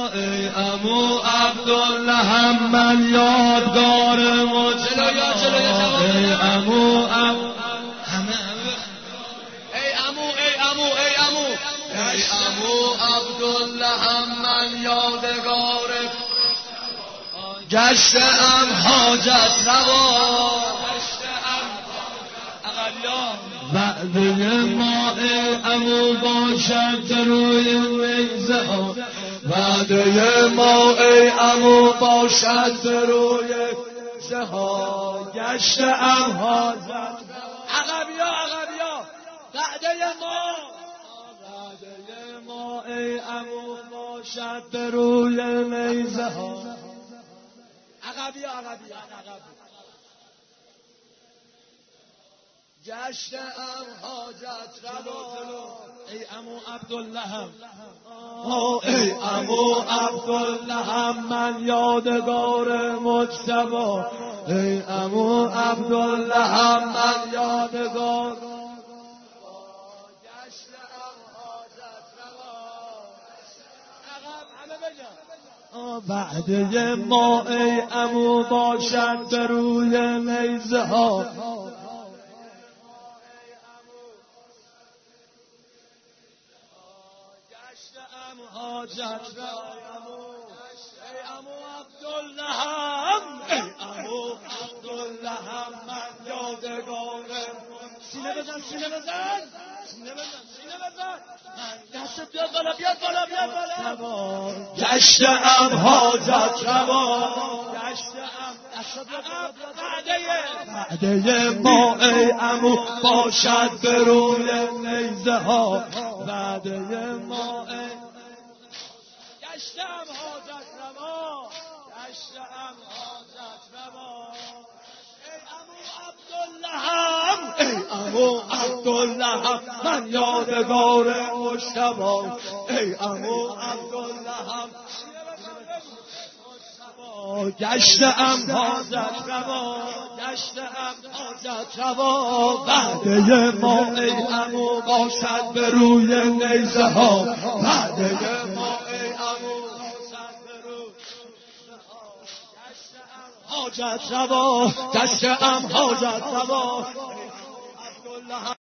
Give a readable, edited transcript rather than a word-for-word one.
ای عمو عبدالله هم من یادگار مجتبی ای عمو ای عمو عبدالله هم من یادگار گشتم حاجت روا وعده ما ای عمو باشد روی میزه ها وعده ما ای عمو باشد روی میزه ها گشتم حاجت عقبیا وعده ما ای عمو باشد روی میزه ها عقبیا گشتم حاجت روا ای عمو عبدالله هم ای عمو عبدالله هم من یادگار مجتبی ای عمو عبدالله هم من یادگار گشتم حاجت روا وعده ما ای عمو باشد به روی نیزه ها حاجت ای عمو عبدالله هم من یادگار سینه بزن دستت بیاد بالا گشتم حاجت روا وعده ما ای عمو باشد به روی نیزه ها وعده ما ای گشتم حاجت روا ای عمو عبدالله هم من یادگار مجتبی ای عمو عبدالله هم گشتم حاجت روا وعده ما ای عمو باشد به روی نیزه ها وعده ما ای عمو حاجت روا گشتم حاجت روا